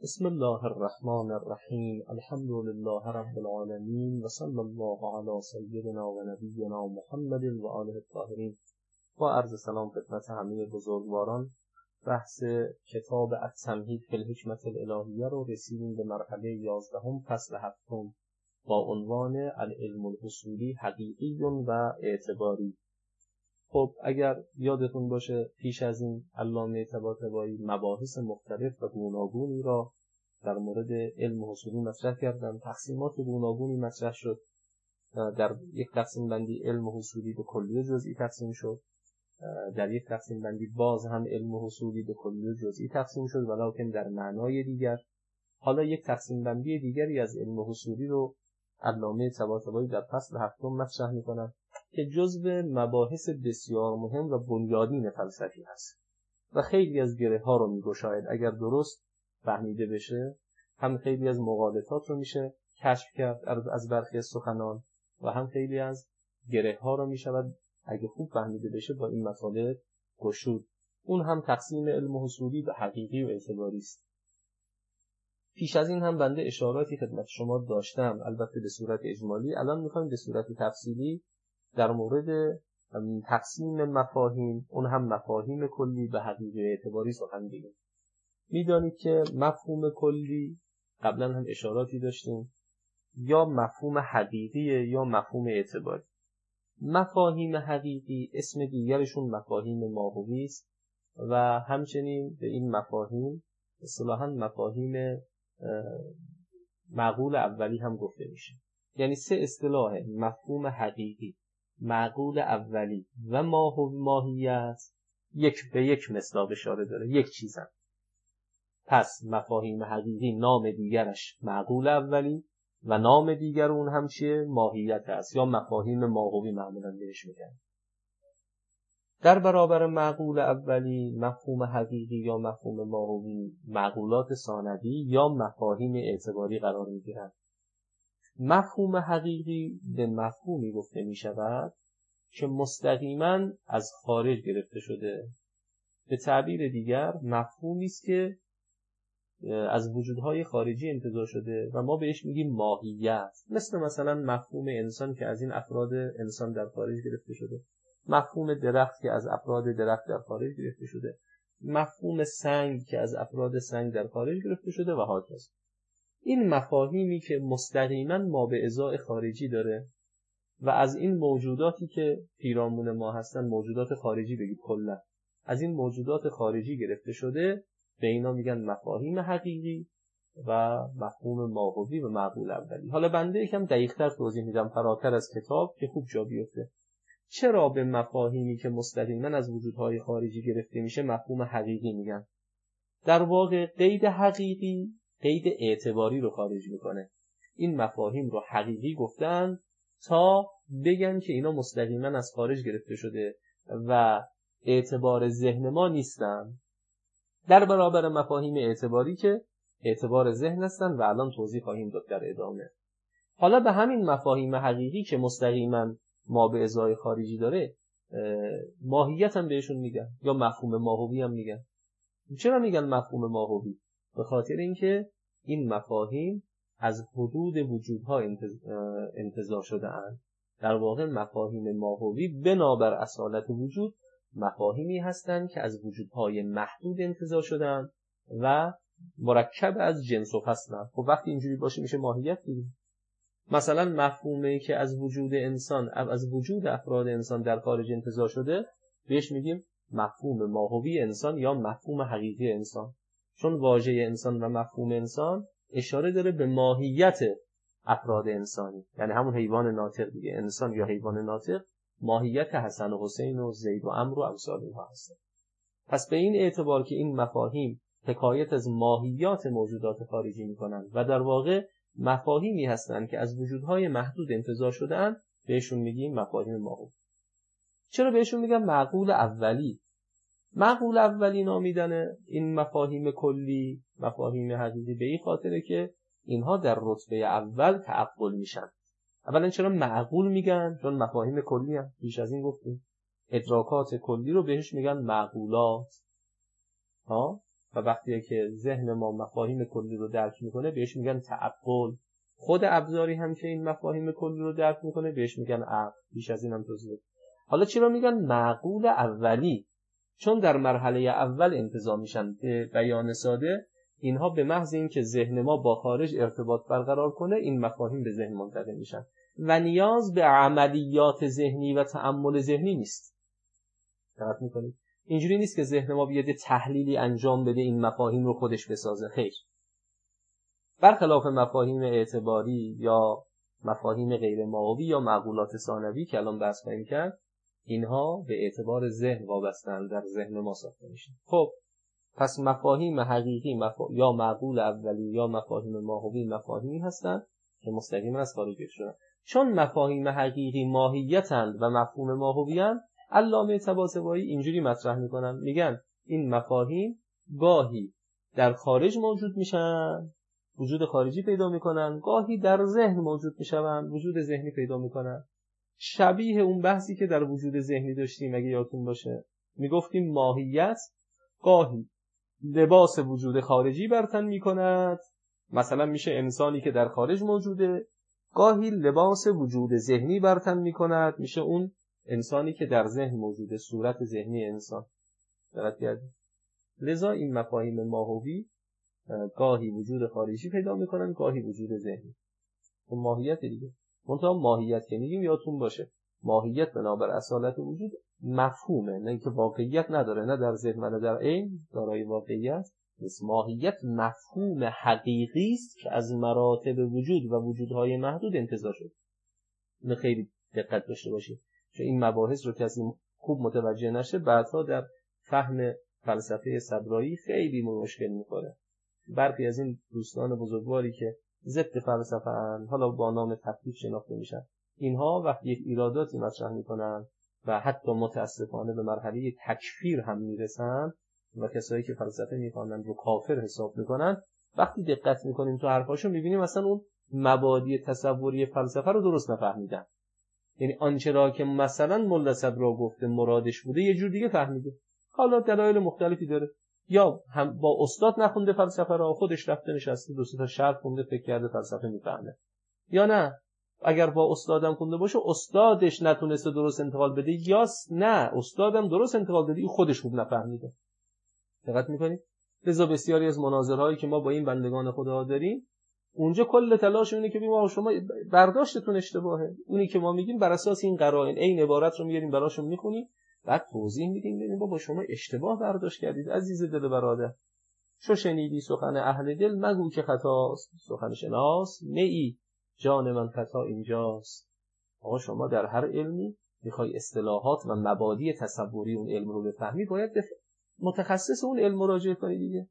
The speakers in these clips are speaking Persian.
بسم الله الرحمن الرحیم. الحمد لله رب العالمین و صلی الله علی سیدنا و نبینا محمد و آله الطاهرین. با عرض سلام خدمت همه بزرگواران، بحث کتاب التمهید فی الحکمة الالهیه رو رسیدیم به مرحله 11 فصل 7 با عنوان العلم الاصولی حقیقی و اعتباری. خب اگر یادتون باشه پیش از این علامه طباطبایی مباحث مختلف و گوناگونی را در مورد علم اصولی مطرح کردن، تقسیمات گوناگونی مطرح شد. در یک تقسیم بندی علم اصولی به کلی و جزئی تقسیم شد، در یک تقسیم بندی باز هم علم اصولی به کلی و جزئی تقسیم شد ولکن در معنای دیگر. حالا یک تقسیم بندی دیگری از علم اصولی رو علامه طباطبایی در فصل 7 مطرح می‌کنند که جزو مباحث بسیار مهم و بنیادین فلسفی هست و خیلی از گره ها رو میگشاید. اگر درست فهمیده بشه هم خیلی از مغالطات رو میشه کشف کرد از برخی سخنان و هم خیلی از گره ها رو میشود اگه خوب فهمیده بشه با این مطالب گشود. اون هم تقسیم علم اصولی به حقیقی و اعتباری است. پیش از این هم بنده اشاراتی خدمت شما داشتم، البته به صورت اجمالی. الان میخوایم به صورت تفصیلی در مورد تقسیم مفاهیم، اون هم مفاهیم کلی به حقیقی و اعتباری سخن بگیم. میدانید که مفهوم کلی قبلا هم اشاراتی داشتیم، یا مفهوم حقیقیه یا مفهوم اعتباری. مفاهیم حقیقی اسم دیگرشون مفاهیم ماهوی است و همچنین به این مفاهیم اصطلاحاً مفاهیم معقول اولی هم گفته میشه. یعنی سه اصطلاح: مفهوم حقیقی، معقول اولی و ماهیت یک به یک مصداق اشاره داره، یک چیزن. پس مفاهیم حقیقی نام دیگرش معقول اولی و نام دیگر اون هم چیه؟ ماهیت است یا مفاهیم ماهوی معمولا بهش میگن. در برابر معقول اولی، مفهوم حقیقی یا مفهوم ماهوی معقولات ثانوی یا مفاهیم اعتباری قرار میگیرند. مفهوم حقیقی به مفهومی گفته می شود که مستقیما از خارج گرفته شده. به تعبیر دیگر مفهومی است که از وجودهای خارجی انتزاع شده و ما بهش میگیم ماهیت. مثلا مفهوم انسان که از این افراد انسان در خارج گرفته شده، مفهوم درخت که از افراد درخت در خارج گرفته شده، مفهوم سنگ که از افراد سنگ در خارج گرفته شده و هاکذا. این مفاهیمی که مستقیما ما به ازای خارجی داره و از این موجوداتی که پیرامون ما هستن، موجودات خارجی بگید کلا، از این موجودات خارجی گرفته شده، به اینا میگن مفاهیم حقیقی و مفهوم ماهوی و معقول اولی. حالا بنده یکم دقیق‌تر توضیح میدم فراتر از کتاب که خوب جا بیفته. چرا به مفاهیمی که مستقیما از وجودهای خارجی گرفته میشه مفهوم حقیقی میگن؟ در واقع قید حقیقی قید اعتباری رو خارج میکنه. این مفاهیم رو حقیقی گفتن تا بگن که اینا مستقیما از خارج گرفته شده و اعتبار ذهن ما نیستن، در برابر مفاهیم اعتباری که اعتبار ذهن هستن و الان توضیح خواهیم داد در ادامه. حالا به همین مفاهیم حقیقی که مستقیما ما به ازای خارجی داره ماهیت هم بهشون میگن یا مفهوم ماهوی هم میگن. چرا میگن مفهوم ماهوی؟ به خاطر اینکه این مفاهیم از حدود وجودها انتزاع شده اند. در واقع مفاهیم ماهوی بنابر اصالت وجود مفاهیمی هستند که از وجودهای محدود انتزاع شدن و مرکب از جنس و فصلن. خب وقتی اینجوری باشه میشه ماهیت دیگه. مثلا مفهومی که از وجود انسان، از وجود افراد انسان در خارج انتزاع شده، بهش میگیم مفهوم ماهوی انسان یا مفهوم حقیقی انسان، چون واژه انسان و مفهوم انسان اشاره داره به ماهیت افراد انسانی، یعنی همون حیوان ناطق دیگه. انسان یا حیوان ناطق ماهیت حسن و حسین و زید و عمرو و امثال اینها هست. پس به این اعتبار که این مفاهیم حکایت از ماهیات موجودات خارجی میکنن و در واقع مفاهیمی هستند که از وجودهای محدود انتزاع شده‌اند، بهشون میگیم مفاهیم ماهوی. چرا بهشون میگم معقول اولی؟ معقول اولی نامیدن این مفاهیم کلی، مفاهیم حقیقی، به این خاطره که اینها در رتبه اول تعقل میشن. اولا چرا معقول میگن؟ چون مفاهیم کلی هم پیش از این گفتیم ادراکات کلی رو بهش میگن معقولات. و وقتی که ذهن ما مفاهیم کلی رو درک میکنه بهش میگن تعقل. خود ابزاری هم که این مفاهیم کلی رو درک میکنه بهش میگن عقل. بیش از اینم توضیح. حالا چرا میگن معقول اولی؟ چون در مرحله اول انتزاع میشن. به بیان ساده اینها به محض اینکه ذهن ما با خارج ارتباط برقرار کنه این مفاهیم به ذهن منتقل میشن و نیاز به عملیات ذهنی و تأمل ذهنی نیست. دقت میکنید؟ اینجوری نیست که ذهن ما بیاد تحلیلی انجام بده این مفاهیم رو خودش بسازه. خیر. برخلاف مفاهیم اعتباری یا مفاهیم غیر ماهوی یا معقولات ثانوی که الان بحث خواهیم کرد، اینها به اعتبار ذهن وابسته‌اند، در ذهن ما ساخته میشن. خب پس مفاهیم حقیقی یا معقول اولی یا مفاهیم ماهوی مفاهیمی هستند که مستقیما از خارج شدن. چون مفاهیم حقیقی ماهیتند و مفهوم ماهوی‌اند، علامه طباطبایی اینجوری مطرح میکنن، میگن این مفاهیم گاهی در خارج موجود میشن، وجود خارجی پیدا میکنن، گاهی در ذهن موجود میشن، وجود ذهنی پیدا میکنن. شبیه اون بحثی که در وجود ذهنی داشتیم اگه یادتون باشه، میگفتیم ماهیت گاهی لباس وجود خارجی بر تن میکند، مثلا میشه انسانی که در خارج موجوده، گاهی لباس وجود ذهنی بر تن میکند، میشه اون انسانی که در ذهن موجوده، صورت ذهنی انسان. دقت کردید؟ لذا این مفاهیم ماهوی گاهی وجود خارجی پیدا میکنن، گاهی وجود ذهنی. اون ماهیت دیگه. منتها ماهیت که میگیم یادتون باشه، ماهیت بنابر اصالت وجود مفهومه، نه اینکه واقعیت نداره، نه در ذهن و نه در عین دارای واقعیت نیست. ماهیت مفهوم حقیقی است که از مراتب وجود و وجودهای محدود انتزاع شد. اینو خیلی دقت داشته باشید، چون این مباحث رو کسی خوب متوجه نشه بعدها در فهم فلسفه صدرایی خیلی مشکل می‌خوره. برخی از این دوستان بزرگواری که ضد فلسفه اند، حالا با نام تفکیک شناخته میشن، اینها وقتی یک ایراداتی مطرح میکنن و حتی متاسفانه به مرحله تکفیر هم میرسن و کسایی که فلسفه میخوانن رو کافر حساب میکنن، وقتی دقت میکنیم تو حرفاشو میبینیم مثلا اون مبادی تصوری فلسفه رو درست نفهمیدن. یعنی آنچه را که مثلا ملا صدرا گفته مرادش بوده یه جور دیگه فهمیده. حالا دلایل مختلفی داره، یا هم با استاد نخونده فلسفه را، خودش رفته نشسته دو سه تا شرح خونده فکر کرده فلسفه میفهمه، یا نه اگر با استادم خونده باشه استادش نتونسته درست انتقال بده، یا نه استادم درست انتقال داده خودش خوب نفهمیده. دقت میکنید؟ لذا بسیاری از مناظرهایی که ما با این بندگان خدا داریم، اونجا کل تلاش اینه که بگیم شما برداشتتون اشتباهه. اونی که ما میگیم بر اساس این قرائن این عبارت رو میاریم براشون میخونیم، بعد توضیح میدیم ببین بابا شما اشتباه برداشت کردید عزیز دل برادر. چو شنیدی سخن اهل دل مگو که خطاست، سخن شناس نئی جان من خطا اینجاست. آقا شما در هر علمی میخوای اصطلاحات و مبادی تصوری اون علم رو بفهمی، باید متخصص اون علم مراجعه کنی دیگه.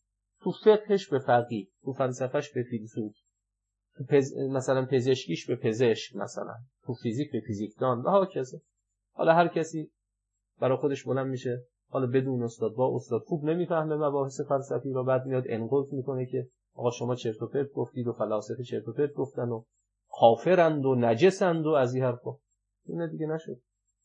تو فقهش به فقیه، تو فلسفهش به فیلسوف، تو مثلا پزشکیش به پزشک، مثلا تو فیزیک به فیزیکدان و هاکذا. حالا هر کسی برای خودش بلند میشه، حالا بدون استاد با استاد خوب نمیفهمه مباحث فلسفی رو، بعد میاد انقلت میکنه که آقا شما چرت و پرت گفتید و فلاسفه چرت و پرت گفتن و کافرند و نجسند و از این حرفا. این دیگه نشد.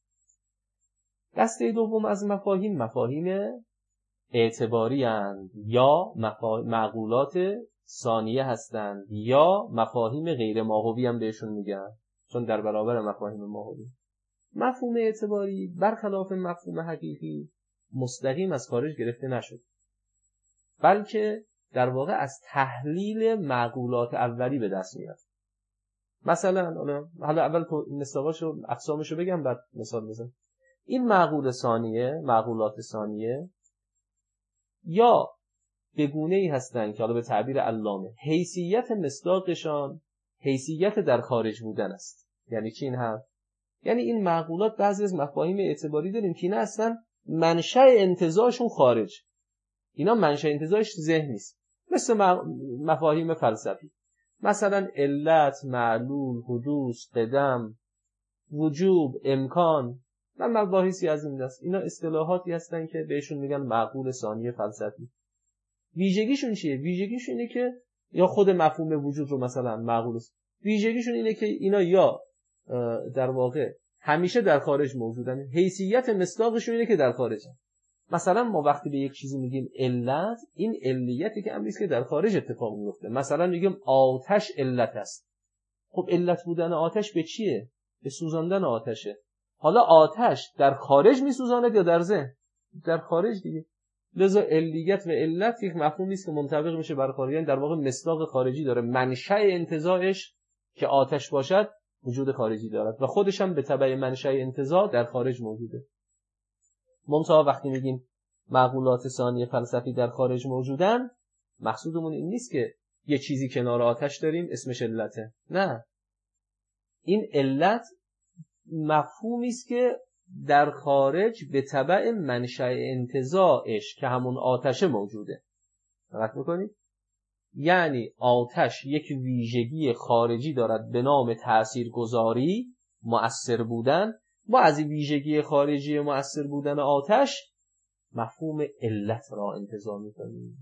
دسته دوم از مفاهیم اعتباری اند یا معقولات ثانیه هستند یا مفاهیم غیر ماهوی هم بهشون میگن، چون در برابر مفاهیم ماهوی. مفهوم اعتباری برخلاف مفهوم حقیقی مستقیم از خارج گرفته نشد، بلکه در واقع از تحلیل معقولات اولی به دست میاد. مثلا حالا اول مصداقاشو اقسامشو بگم بعد مثال بزنم. این معقولات ثانیه یا به گونه‌ای هستند که حالا به تعبیر علامه حیثیت مصداقشان حیثیت در خارج بودن است. یعنی چی این حرف؟ یعنی این معقولات بعضی از مفاهیم اعتباری داریم که اینا اصلا منشأ انتزاعشون خارج، اینا منشأ انتزاعش ذهن نیست، مثل مفاهیم فلسفی، مثلا علت، معلول، حدوث، قدم، وجوب، امکان و مباحثی از این دست. اینا اصطلاحاتی هستن که بهشون میگن معقول ثانی فلسفی. ویژگیشون چیه؟ ویژگیشون اینه که یا خود مفهوم وجود رو مثلا معقول است، ویژگیشون اینه که اینا یا در واقع همیشه در خارج موجودن، حیثیت مصداقشون اینه که در خارجن. مثلا ما وقتی به یک چیزی میگیم علت، این علیتی که امریست که در خارج اتفاق میفته. مثلا میگیم آتش علت است. خب علت بودن آتش به چیه؟ به سوزاندن آتشه. حالا آتش در خارج میسوزاند یا در ذهن؟ در خارج دیگه. لذا علیت و علت یک مفهومی است که منطبق میشه بر خارجیان، در واقع مصداق خارجی داره. منشأ انتزاعش که آتش باشد وجود خارجی دارد و خودش هم به تبع منشأ انتزاع در خارج موجوده. منتها وقتی میگیم معقولات ثانی فلسفی در خارج موجودن، مقصودمون این نیست که یه چیزی کنار آتش داریم اسمش علته. نه، این علت مفهومی است که در خارج به تبع منشأ انتزاعش که همون آتشه موجوده. دقت میکنید؟ یعنی آتش یک ویژگی خارجی دارد به نام تاثیرگذاری، مؤثر بودن. ما از این ویژگی خارجی مؤثر بودن آتش مفهوم علت را انتزاع میکنیم.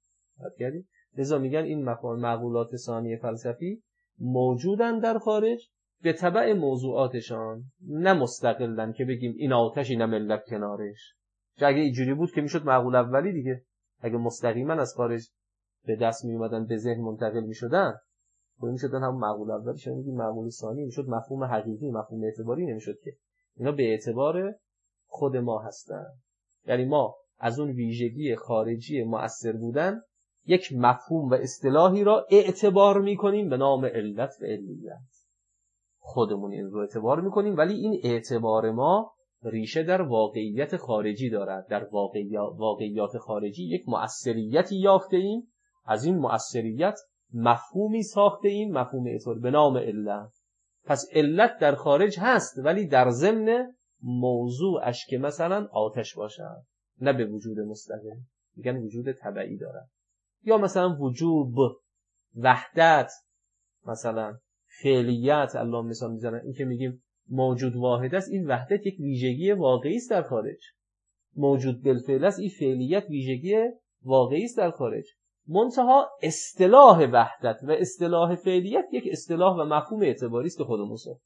لذا میگن این معقولات ثانی فلسفی موجودن در خارج به تبع موضوعاتشان، نه مستقلن که بگیم این آتش اینم علت کنارش. چون اگه اینجوری بود که میشد معقول اولی دیگه. اگه مستقیما از خارج به دست می اومدن به ذهن منتقل میشدن، خب میشدن هم معقول اولی. چون میگیم معقول ثانی میشد مفهوم حقیقی، مفهوم اعتباری نمیشد که. اینا به اعتبار خود ما هستن. یعنی ما از اون ویژگی خارجی مؤثر بودن یک مفهوم و اصطلاحی را اعتبار میکنیم به نام علت و علیت. خودمون این رو اعتبار میکنیم، ولی این اعتبار ما ریشه در واقعیت خارجی دارد. در واقعیات خارجی یک مؤثریتی یافته ایم، از این مؤثریت مفهومی ساخته ایم، مفهوم اعتبار به نام علت. پس علت در خارج هست ولی در ضمن موضوعش که مثلا آتش باشد، نه به وجود مستقل. میگن وجود تبعی دارد. یا مثلا وجوب، وحدت، مثلا فعلیت، الله مثال میزنن. این که میگیم موجود واحد است، این وحدت یک ویژگی واقعی است در خارج. موجود بالفعل است، این فعلیت ویژگی واقعی است در خارج. منتها اصطلاح وحدت و اصطلاح فعلیت یک اصطلاح و مفهوم اعتباری است که خودمون ساختیم.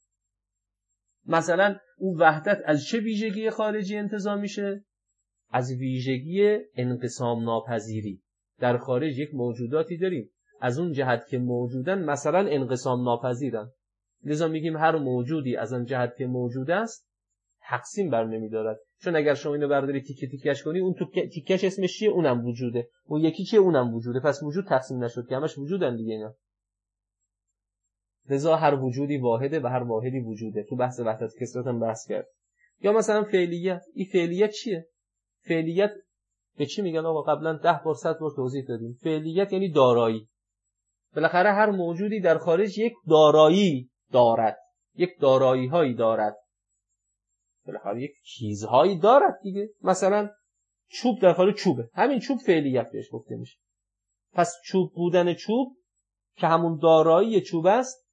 مثلا اون وحدت از چه ویژگی خارجی انتزاع میشه؟ از ویژگی انقسام ناپذیری. در خارج یک موجوداتی داریم از اون جهت که موجودن مثلا انقسام ناپذیرن. لذا میگیم هر موجودی از اون جهت که موجود است تقسیم بر نمیدارد. چون اگر شما اینو برداری تیکه تیکش کنی، اون تو تیکش اسمش چیه؟ اونم وجوده. اون یکی چیه؟ اونم وجوده. پس وجود تقسیم نشد که همش وجودن دیگه اینا. لذا هر وجودی واحده و هر واحدی وجوده. تو بحث وحدت کثرت هم بحث کرد. یا مثلا فعلیت. این فعلیت چیه؟ فعلیت به چی میگن آقا؟ قبلا 10 بار 100 بار توضیح دادیم. فعلیت یعنی دارایی. بالاخره هر موجودی در خارج یک دارایی دارد، یک دارایی هایی دارد، بالاخره یک چیزهایی دارد دیگه. مثلا چوب در خارج چوبه، همین چوب فعلیت بهش گفته میشه. پس چوب بودن چوب که همون دارایی چوب است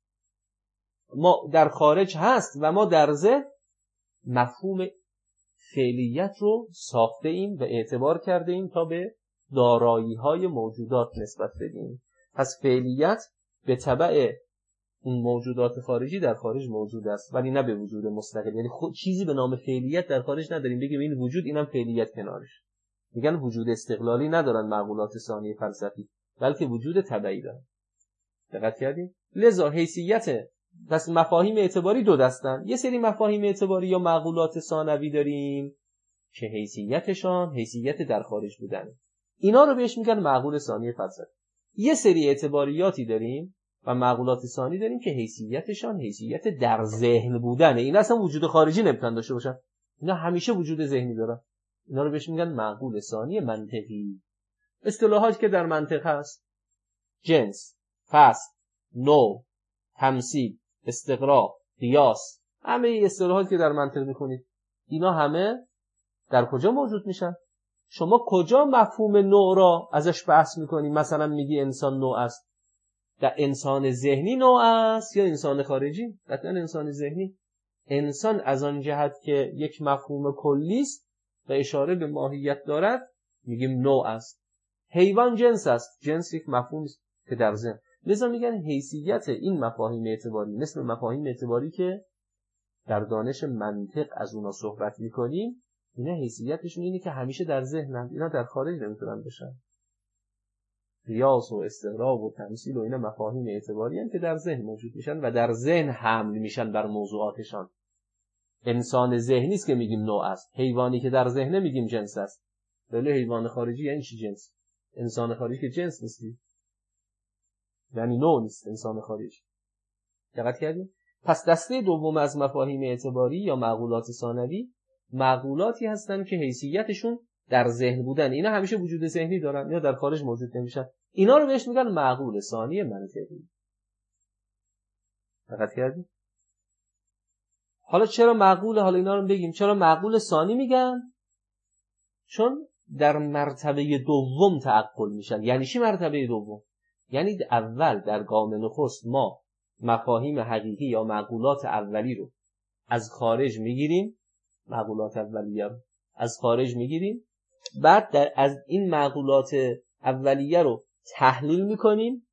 ما در خارج هست و ما در ذهن مفهوم فعلیت رو ساخته ایم و اعتبار کرده ایم تا به دارایی های موجودات نسبت بدیم. پس فعلیت به تبع اون موجودات خارجی در خارج موجود است، ولی نه به وجود مستقل. یعنی خود چیزی به نام فعلیت در خارج نداریم بگیم این وجود، اینم فعلیت کنارش. میگن وجود استقلالی ندارن معقولات ثانی فلسفی، بلکه وجود تبعی دارن. دقت کردین؟ لذا حیثیت، پس مفاهیم اعتباری دو دستن. یه سری مفاهیم اعتباری یا معقولات ثانوی داریم که حیثیتشان حیثیت در خارج بودنه. اینا رو بهش میگن معقول ثانی فلسفی. یه سری اعتباریاتی داریم و معقولات ثانی داریم که حیثیتشان حیثیت در ذهن بودنه. اینا اصلا وجود خارجی نمیتونن داشته باشن. اینا همیشه وجود ذهنی دارن. اینا رو بهش میگن معقول ثانی منطقی. اصطلاحاتی که در منطق هست: جنس، فصل، نوع، تمثیل، استقراء، قیاس. همه این اصطلاحاتی که در منطق میخونید اینا همه در کجا موجود میشن؟ شما کجا مفهوم نوع را ازش بحث میکنی؟ مثلا میگی انسان نوع است، در انسان ذهنی نوع است یا انسان خارجی؟ قطعا انسان ذهنی. انسان از آن جهت که یک مفهوم کلی است و اشاره به ماهیت دارد میگیم نوع است. حیوان جنس است، جنس یک مفهوم است که در ذهن. لذا میگن حیثیت این مفاهیم اعتباری مثل مفاهیم اعتباری که در دانش منطق از اونا صحبت میکنیم اینا حیثیتشون اینه که همیشه در ذهنن، اینا در خارج نمیتونن بشن. قیاس و استقراء و تمثیل و اینا مفاهیم اعتباری هستند که در ذهن موجود میشن و در ذهن حمل میشن بر موضوعاتشان. انسان ذهنی است که میگیم نوع است، حیوانی که در ذهن میگیم جنس است. ولی حیوان خارجی یعنی چی جنس؟ انسان خارجی که جنس نیستی، یعنی نوع نیست انسان خارجی. دقت کردید؟ پس دسته دوم از مفاهیم اعتباری یا معقولات ثانوی معقولاتی هستند که حیثیتشون در ذهن بودن، اینا همیشه وجود ذهنی دارن، اینا در خارج موجود نمیشن. اینا رو بهش میگن معقول ثانی منطقی. دقت کردید؟ حالا چرا معقوله؟ حالا اینا رو بگیم چرا معقول ثانی میگن؟ چون در مرتبه دوم تعقل میشن. یعنی چی مرتبه دوم؟ یعنی اول در گام نخست ما مفاهیم حقیقی یا معقولات اولی رو از خارج میگیریم، معقولات اولیه رو از خارج میگیریم، بعد از این معقولات اولیه رو تحلیل میکنیم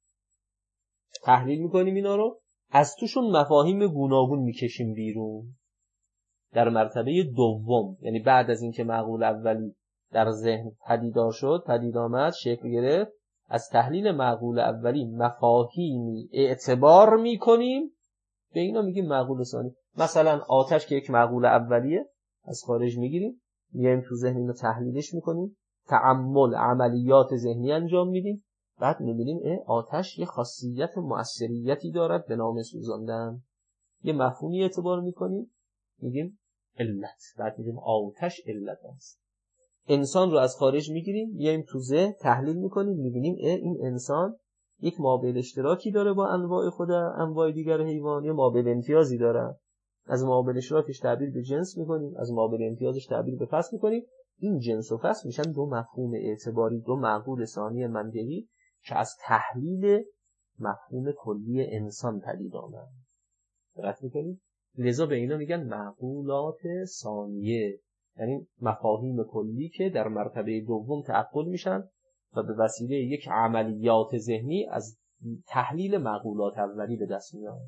اینا رو، از توشون مفاهیم گوناگون میکشیم بیرون. در مرتبه دوم، یعنی بعد از اینکه معقول اولی در ذهن پدید آمد، شکل گرفت، از تحلیل معقول اولی مفاهیمی اعتبار میکنیم، به اینا میگیم معقول ثانی. مثلا آتش که یک معقول اولیه، از خارج میگیریم، میایم تو ذهن اینو تحلیلش میکنیم، تعمل عملیات ذهنی انجام میدیم، بعد میبینیم آتش یه خاصیت مؤثریتی دارد به نام سوزاندن، یه مفهومی اعتبار میکنیم، میگیم علت، بعد میگیم آتش علت است. انسان رو از خارج میگیریم، میایم تو ذهن تحلیل میکنیم، میبینیم این انسان یک مابعد اشتراکی داره با انواع خودش، انواع دیگر حیوانی مابعد امتیازی داره، از مابعد اشتراکش تعبیر به جنس میکنیم، از مابعد امتیازش تعبیر به فصل میکنیم. این جنس و فصل میشن دو مفهوم اعتباری، دو معقول ثانی منطقی که از تحلیل مفهوم کلی انسان پدید آمد. دقت میکنید؟ لذا به اینا میگن معقولات ثانیه، یعنی مفاهیم کلی که در مرتبه دوم تعقل میشن و به وسیله یک عملیات ذهنی از تحلیل معقولات اولی به دست میاد.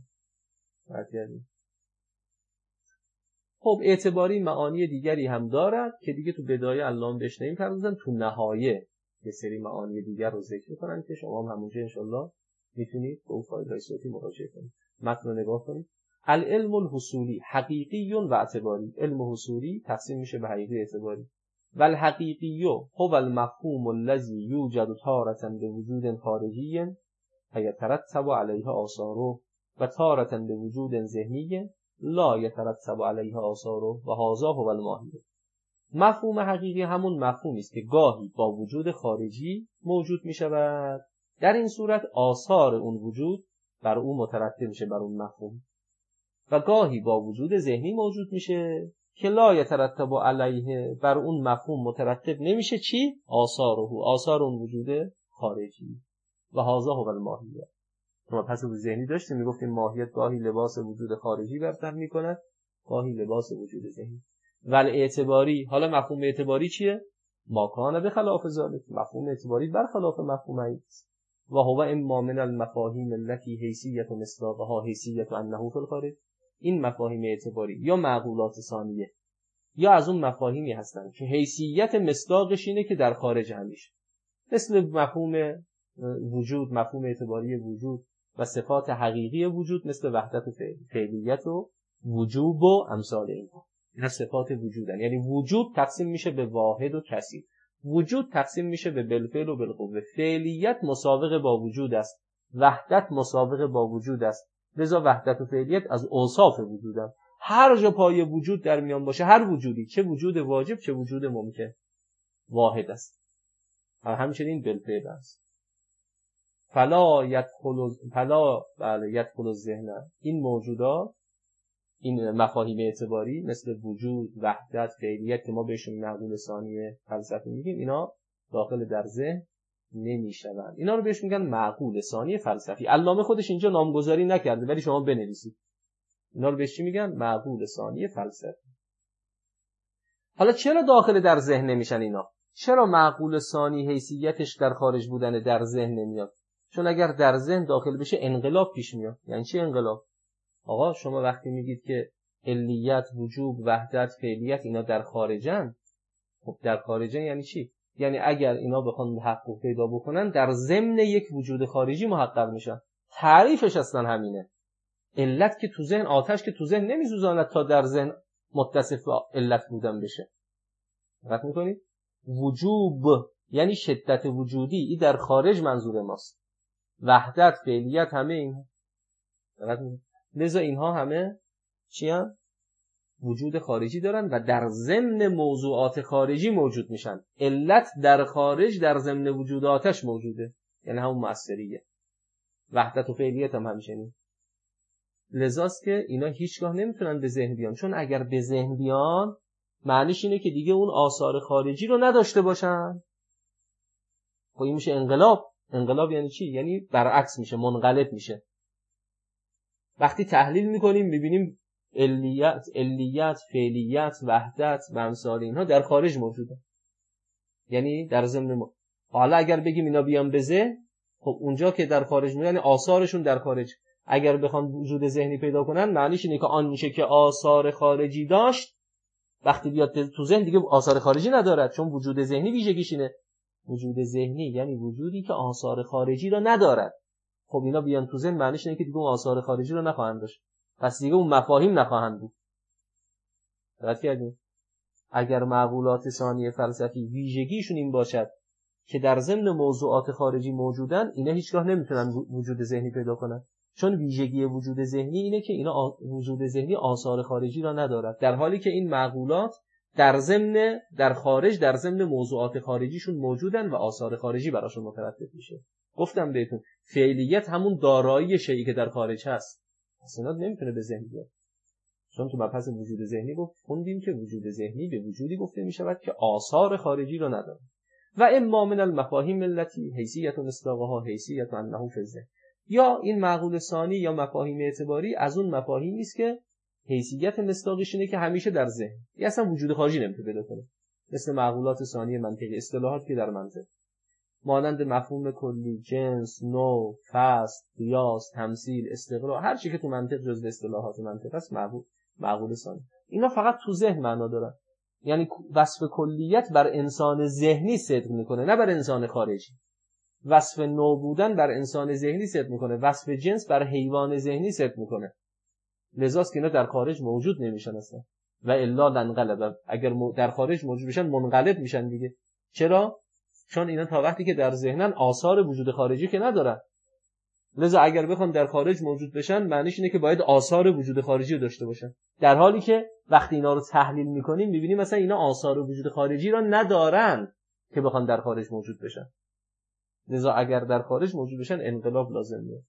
خب اعتباری معانی دیگری هم دارد که دیگه تو بدایه علامه بهش نمی‌پردازن، تو نهایه یه سری معانی دیگر رو ذکر می‌کنن که شما هم همونجا انشالله میتونید به اون فایل صوتی مراجعه کنید. متن رو نگاه کنید. العلم الحصولی حقیقی و اعتباری. علم حصولی تقسیم میشه به حقیقی اعتباری. و الحقیقی هو المفهوم الذی یوجد تارة بوجود خارجی فیترتب علیه آثاره و تارة بوجود ذهنی لا یترتب علیه آثاره و هذا هو الماهیه. مفهوم حقیقی همون مفهومی است که گاهی با وجود خارجی موجود می شود، در این صورت آثار اون وجود بر اون مترتب میشه بر اون مفهوم، و گاهی با وجود ذهنی موجود میشه که لا یترتب علیه، بر اون مفهوم مترتب نمیشه چی؟ آثار اون وجود خارجی. و هذا هو الماهیه. ما پس وجود ذهنی داشتیم، میگفتیم ماهیت گاهی لباس وجود خارجی برتر میکنه، گاهی لباس وجود ذهنی. ول اعتباری، حالا مفهوم اعتباری چیه؟ ما کان به خلاف ذلک، مفهوم اعتباری برخلاف مفهوم است. و هو اما من المفاهیم التي حیثیت مصداقها حیثیت انه فی الخارج. این مفاهیم اعتباری یا معقولات ثانیه یا از اون مفاهیمی هستن که حیثیت مصداقش اینه که در خارج همیشه، مثل مفهوم وجود، مفهوم اعتباری وجود و صفات حقیقی وجود مثل وحدت و فعلیت و وجوب و امثال اینها. اینا صفات وجودن. یعنی وجود تقسیم میشه به واحد و کثیر، وجود تقسیم میشه به بالفعل و بالقوه، فعلیت مسابقه با وجود است، وحدت مسابقه با وجود است، لذا وحدت و فعلیت از اوصاف وجودن. هر جا پای وجود در میان باشه، هر وجودی، چه وجود واجب چه وجود ممکن، واحد است، همچنین بالفعل است. فلا یدخل الذهن، این موجودات، این مفاهیم اعتباری مثل وجود، وحدت، فعلیت که ما بهشون معقول ثانی فلسفی میگیم، اینا داخل در ذهن نمیشوند. اینا رو بهش میگن معقول ثانی فلسفی. علامه خودش اینجا نامگذاری نکرده ولی شما بنویسید. اینا رو بهش چی میگن؟ معقول ثانی فلسفی. حالا چرا داخل در ذهن نمیشن اینا؟ چرا معقول ثانی حیثیتش در خارج بودن در ذهن نمیاد؟ چون اگر در ذهن داخل بشه انقلاب پیش میاد. یعنی چی انقلاب؟ آقا شما وقتی میگید که علیت، وجوب، وحدت، فعلیت اینا در خارجن، خب در خارجه یعنی چی؟ یعنی اگر اینا بخوان تحقق پیدا بکنن در ضمن یک وجود خارجی محقق میشن. تعریفش اصلا همینه. علت که تو ذهن، آتش که تو ذهن نمیسوزاند تا در ذهن متصف با علت بودن بشه. دقت میکنید؟ وجوب یعنی شدت وجودی، این در خارج منظور ماست. وحدت، فعلیت، همه اینها. دقت میکنید؟ لذا اینها همه چی هم؟ وجود خارجی دارن و در ضمن موضوعات خارجی موجود میشن. علت در خارج در ضمن وجود آتش موجوده، یعنی همون مؤثریه. وحدت و فعلیت هم همچنین. لذاست که اینا هیچگاه نمیتونن به ذهن بیان، چون اگر به ذهن بیان معنیش اینه که دیگه اون آثار خارجی رو نداشته باشن. خب این میشه انقلاب. انقلاب یعنی چی؟ یعنی برعکس میشه، منقلب میشه. وقتی تحلیل میکنیم میبینیم علیت، فعلیت، وحدت و امثال اینها در خارج موجوده، یعنی در ضمن ما. حالا اگر بگیم اینا بیان به ذهن، خب اونجا که در خارج میاد یعنی آثارشون در خارج. اگر بخوان وجود ذهنی پیدا کنن معنیش اینه که آنچه که آثار خارجی داشت وقتی بیاد تو ذهن دیگه آثار خارجی ندارد، چون وجود ذهنی ویژگیش اینه. وجود ذهنی یعنی وجودی که آثار خارجی را ندارد. خب اینا بیان تو ذهن معنیش اینه که دیگه اون آثار خارجی رو نخواهند داشت، پس دیگه اون مفاهیم نخواهند بود. درست کردیم؟ اگر معقولات ثانی فلسفی ویژگیشون این باشد که در ضمن موضوعات خارجی موجودن، اینا هیچگاه نمیتونن وجود ذهنی پیدا کنن، چون ویژگی وجود ذهنی اینه که اینا وجود ذهنی آثار خارجی را ندارد، در حالی که این معقولات در ضمن در خارج در ضمن موضوعات خارجیشون موجودن و آثار خارجی براشون مترتب میشه. گفتم بهتون فعلیت همون دارایی شیئی که در خارج هست، اصلا نمیتونه به ذهن بیاد، چون تو مبحث وجود ذهنی خوندیم که وجود ذهنی به وجودی گفته میشود که آثار خارجی را نداره. و اما من المفاهیم التي حیثیت مصداقها حیثیت انه فی الذهن، یا این معقول ثانی یا مفاهیم اعتباری از اون مفاهیمی است که حیثیت مصداقش اینه که همیشه در ذهن، یا اصلا وجود خارجی نمیتونه پیدا کنه، مثل معقولات ثانی منطقی، اصطلاحات که در منطق مانند مفهوم کلی، جنس، نوع، فصل، قیاس، تمثیل، استقرار، هر چی که تو منطق جزء اصطلاحات منطق است معقول ثانی. اینا فقط تو ذهن معنا دارن، یعنی وصف کلیت بر انسان ذهنی صدق میکنه نه بر انسان خارجی. وصف نوع بودن بر انسان ذهنی صدق میکنه، وصف جنس بر حیوان ذهنی صدق میکنه. لذاست که اینا در خارج موجود نمیشن اصلا. و الا لنقلب، اگر در خارج موجود بشن منقلب میشن دیگه. چرا؟ چون اینا تا وقتی که در ذهنن آثار وجود خارجی که ندارن. لذا اگر بخوان در خارج موجود بشن معنیش اینه که باید آثار وجود خارجی رو داشته باشن، در حالی که وقتی اینا رو تحلیل میکنیم میبینیم مثلا اینا آثار وجود خارجی را ندارن که بخوان در خارج موجود بشن. لذا اگر در خارج موجود بشن انقلاب لازم میاد،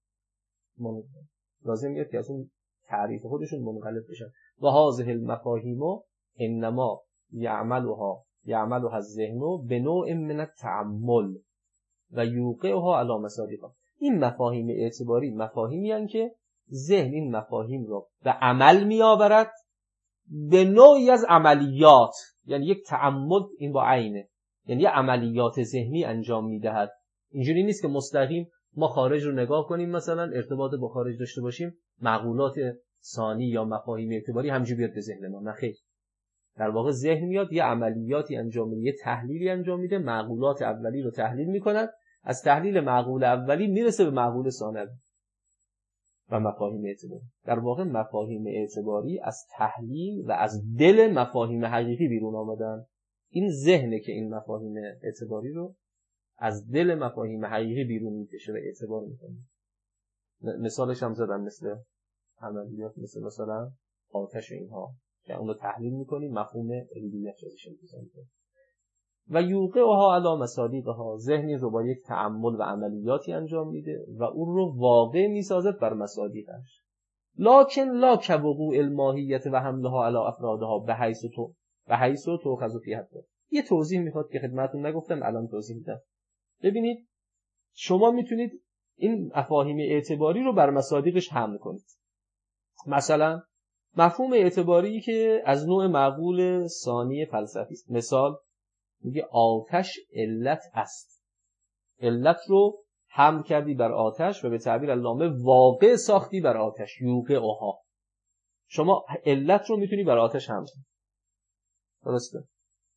لازم میاد که از اون تعریف خودشون منقلب بشن. و هذه المفاهیم انما یعملها الذهن بنوع من التأمل و یوقعها علی مصادیقها. این مفاهیم اعتباری مفاهیمی هستند که ذهن این مفاهیم رو به عمل میآورد به نوعی از عملیات، یعنی یک تأمل این با عینه، یعنی یک عملیات ذهنی انجام میدهد. اینجوری نیست که مستقیم ما خارج رو نگاه کنیم مثلا ارتباط با خارج داشته باشیم، معقولات ثانی یا مفاهیم اعتباری همینجوری بیاد به ذهن ما. نه خیر، در واقع ذهن میاد یه عملیاتی انجام میده، یه تحلیلی انجام میده، معقولات اولی رو تحلیل میکند، از تحلیل معقول اولی میرسه به معقول ثانوی و مفاهیم اعتباری. در واقع مفاهیم اعتباری از تحلیل و از دل مفاهیم حقیقی بیرون آمدن. این ذهنه که این مفاهیم اعتباری رو از دل مفاهیم حقیقی بیرون میکشه و اعتبار میکنه. مثالش هم زدم، مثل عملیات، مثلا آتش اینها که اون رو تحلیل میکنیم، مفهوم علیت شدش میکنیم. و یوقعها علی مصادیقها، ذهنی رو با یک تأمل و عملیاتی انجام میده و اون رو واقع میسازد بر مصادیقش. لکن لا کوقوع الماهیت و حملها علی افرادها به حیث تو خذ فی حد. یه توضیح میخواد که خدمتتون نگفتم، الان توضیح میدم. ببینید شما میتونید این مفاهیم اعتباری رو بر مصادیقش حمل کنید. مثلا مفهوم اعتباری که از نوع معقول ثانی فلسفی است، مثال میگه آتش علت است، علت رو حمل کردی بر آتش و به تعبیر علامه واقع ساختی بر آتش، یوقعها. شما علت رو میتونی بر آتش حمل کنی، درسته؟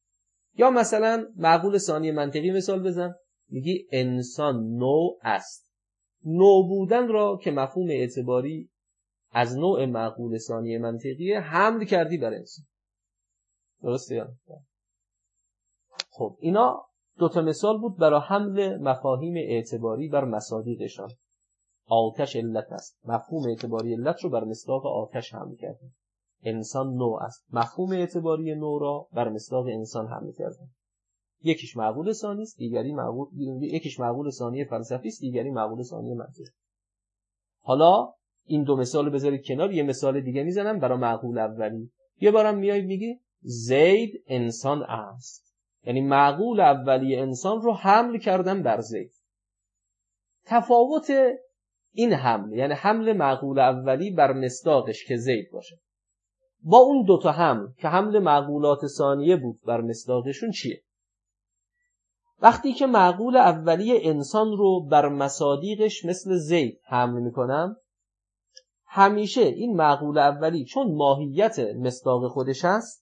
یا مثلا معقول ثانی منطقی مثال بزن، میگی انسان نوع است. نوع بودن را که مفهوم اعتباری از نوع معقول ثانی منطقی حمل کردی بر انسان. درسته یا؟ خب اینا دوتا مثال بود برای حمل مفاهیم اعتباری بر مصادیقشان. آتش علت است، مفهوم اعتباری علت رو بر مصداق آتش حمل کردن. انسان نوع است، مفهوم اعتباری نوع را بر مصداق انسان حمل کردن. یکیش معقول ثانی است، یکیش معقول ثانی فلسفی است، دیگری معقول ثانی منطقی. حالا این دو مثال بذارید کنار، یه مثال دیگه میزنم برای معقول اولی. یه بارم میای میگی زید انسان است، یعنی معقول اولی انسان رو حمل کردن بر زید. تفاوت این حمل، یعنی حمل معقول اولی بر مصداقش که زید باشه، با اون دوتا حمل که حمل معقولات ثانیه بود بر مصداقشون چیه؟ وقتی که معقول اولی انسان رو بر مصادیقش مثل زید حمل میکنم، همیشه این معقول اولی چون ماهیت مصداق خودش هست،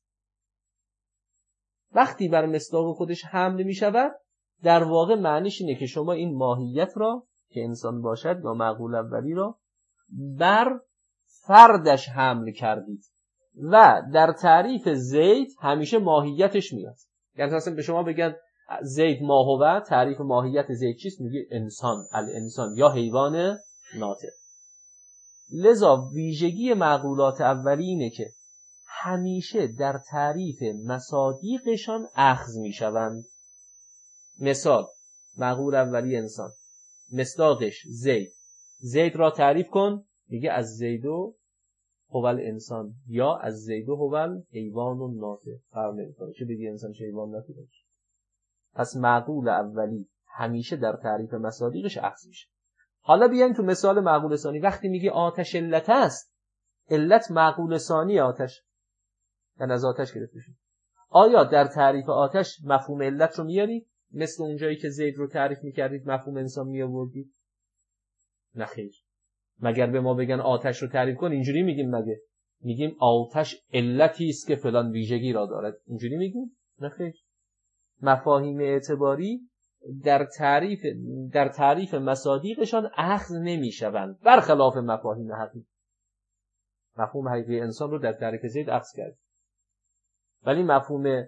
وقتی بر مصداق خودش حمل میشود، در واقع معنیش اینه که شما این ماهیت را که انسان باشد یا معقول اولی را بر فردش حمل کردید و در تعریف زید همیشه ماهیتش میاد. یعنی مثلا به شما بگن زید ما هو، تعریف ماهیت زید چیست؟ میگی انسان، الانسان یا حیوان ناطق. لذا ویژگی معقولات اولی اینه که همیشه در تعریف مصادیقشان اخذ میشوند. مثال، معقول اولی انسان، مصداقش زید. زید را تعریف کن، میگه از زیدو هو الانسان یا از زیدو هو الحیوان الناطق. فرق نمیکنه چه بگی انسان چه حیوان ناطق. پس معقول اولی همیشه در تعریف مصادیقش اخذ میشه. حالا بیایم تو مثال معقول ثانی. وقتی میگی آتش علت است، علت معقول ثانی آتش، یعنی از آتش گرفته شد. آیا در تعریف آتش مفهوم علت رو میاری؟ مثل اونجایی که زید رو تعریف میکردید مفهوم انسان میآوردید؟ نه خیر. مگر به ما بگن آتش رو تعریف کن اینجوری میگیم؟ مگه میگیم آتش علتی است که فلان ویژگی را دارد، اینجوری میگیم؟ نه خیر. مفاهیم اعتباری در تعریف مصادیقشان اخذ نمیشوند، برخلاف مفاهیم حقیقی. مفهوم حقیقی انسان رو در تعریف زید اخذ کرد، ولی مفهوم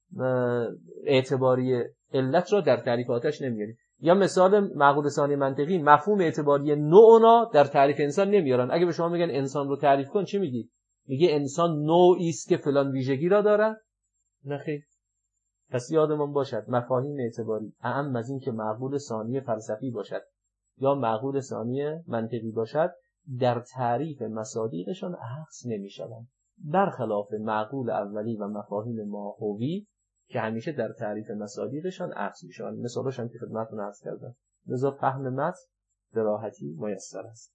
اعتباری علت را در تعریف آتش نمیاریم. یا مثال معقول ثانی منطقی، مفهوم اعتباری نوعنا در تعریف انسان نمیارن. اگه به شما میگن انسان رو تعریف کن چی میگی؟ میگه انسان نوعی است که فلان ویژگی را دارد؟ نه خیر. پس یادمون باشد مفاهیم اعتباری اعم از این که معقول ثانی فلسفی باشد یا معقول ثانی منطقی باشد، در تعریف مصادیقشان اخذ نمیشوند، برخلاف معقول اولی و مفاهیم ماهوی که همیشه در تعریف مصادیقشان اخذ میشوند. مثالش هم که خدمتتون عرض کردم. لذا فهم متن به راحتی میسر است.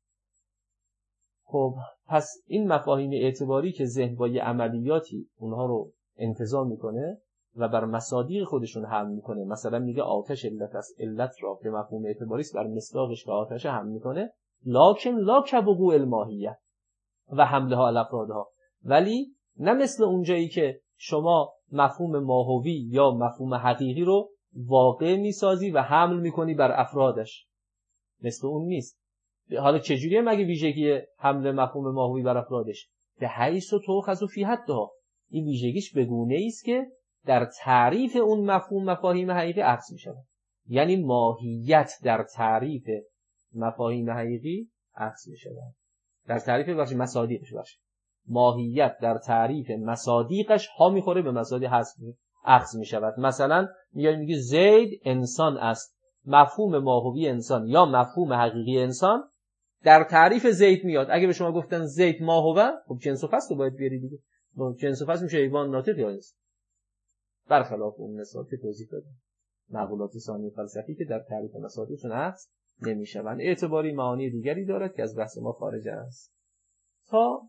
خب پس این مفاهیم اعتباری که ذهن با یه عملیاتی اونها رو انتزاع میکنه و بر مصادیق خودشون حمل میکنه، مثلا میگه آتش علت است، علت را که مفهوم اعتباری است بر مصداقش که آتش حمل میکنه، لکن لا کبقوع الماهیه و حملها علی افرادها، ولی نه مثل اونجایی که شما مفهوم ماهوی یا مفهوم حقیقی رو واقع میسازی و حمل میکنی بر افرادش، مثل اون نیست. حالا چجوریه مگه ویژگی حمل مفهوم ماهوی بر افرادش؟ به حیث و تؤخذ فی حدها، این ویژگیش به گونه‌ای است که در تعریف اون مفهوم مفاهیم حقیقی عکس میشه. یعنی ماهیت در تعریف مفاهیم حقیقی عکس میشه. در تعریف مصادیقش باشه. ماهیت در تعریف مصادیقش ها میخوره به مصادیق عکس میشود. مثلا میگی زید انسان است، مفهوم ماهوی انسان یا مفهوم حقیقی انسان در تعریف زید میاد. اگه به شما گفتن زید ماهوه، خب جنس و فصل رو باید بیاری دیگه. جنس و فصل میشه حیوان ناطق یا انسان، برخلاف اون مثال که توضیح دادم. معقولات ثانی فلسفی که در تعریف مصادیقشون عکس نمیشوند. اعتباری معانی دیگری دارد که از بحث ما خارج است. تا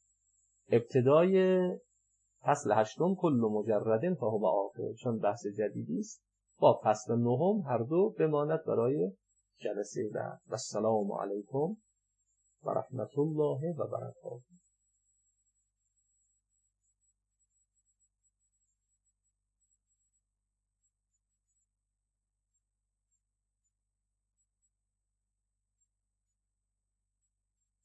ابتدای فصل 8 کل مجرد فهو آخر، چون بحث جدیدی است، با فصل 9 هر دو بماند برای جلسه بعد. و السلام علیکم و رحمت الله و برکاته.